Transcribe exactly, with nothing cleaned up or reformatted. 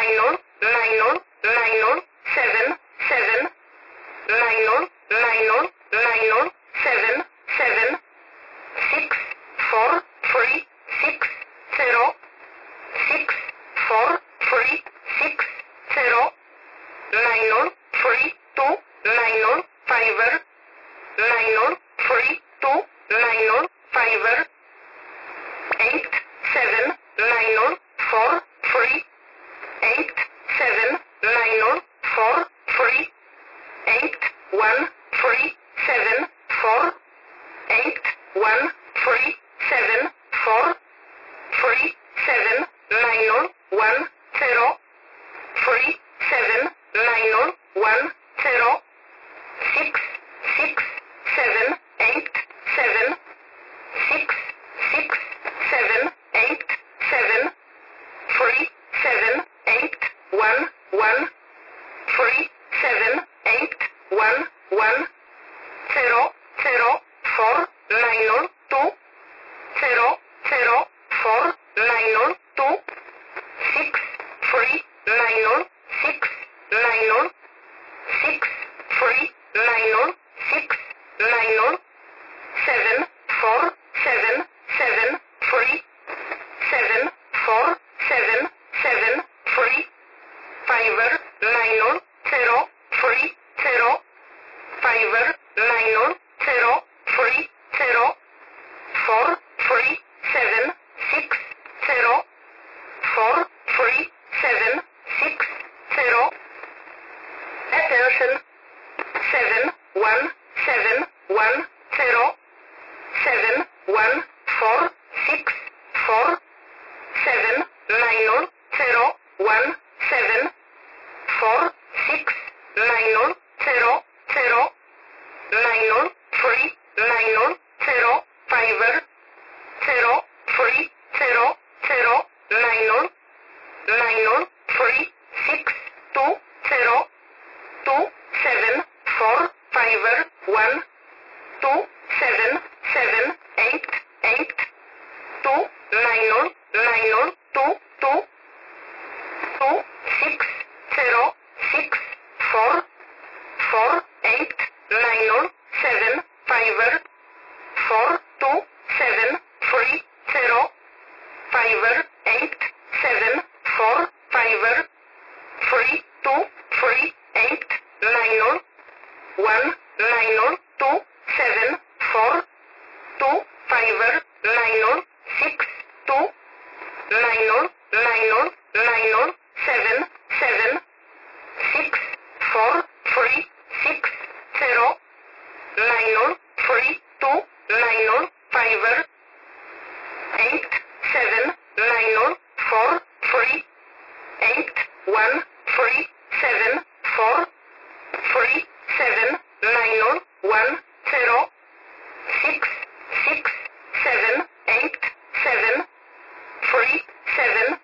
nine zero nine zero nine zero seven seven nine zero nine zero nine zero seven seven six four three six zero six four three six zero nine zero three two nine zero five nine zero three two nine zero five eight seven nine zero four three eight seven nine zero four three eight one three seven four eight one three seven four three seven nine zero one zero three seven nine zero one zero six six seven eight seven six six seven eight seven three seven eight one one three seven eight one one zero zero four nine zero two zero zero four nine zero two six three nine zero six nine zero six three nine zero six nine zero seven four seven seven three seven four seven seven three five nine zero zero three zero five nine zero zero three zero four three seven six zero four three seven six zero. Attention. Seven one seven one zero seven one four six four seven nine zero zero one seven four six nine zero zero zero nine zero three nine zero zero five zero three zero zero nine zero nine zero three six two zero two seven four five one two seven seven eight eight two nine zero nine zero two two two six zero six four four eight nine zero seven five four two seven three zero five eight seven four five three two three eight nine zero one nine zero two seven four two five nine zero six two nine zero nine zero nine zero seven seven six four three six zero nine zero three two nine zero five eight seven nine zero four three eight one three seven four three seven nine zero one zero six six seven eight seven three seven